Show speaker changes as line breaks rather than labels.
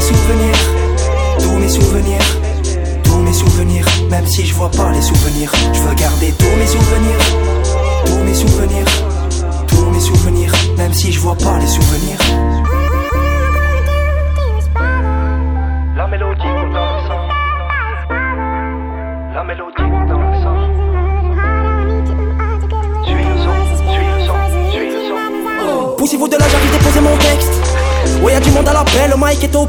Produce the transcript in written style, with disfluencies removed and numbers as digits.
souvenirs, tous mes souvenirs, tous mes souvenirs. Même si je vois pas les souvenirs, je veux garder tous mes souvenirs, tous mes souvenirs, tous mes souvenirs. Même si je vois pas les souvenirs.
La mélodie coule dans le sang. La mélodie coule dans le sang. Suis le son, suis le son, suis le son.
Poussez-vous de là, j'arrive déposer mon texte. Ouais, y'a du monde à l'appel, le mic est au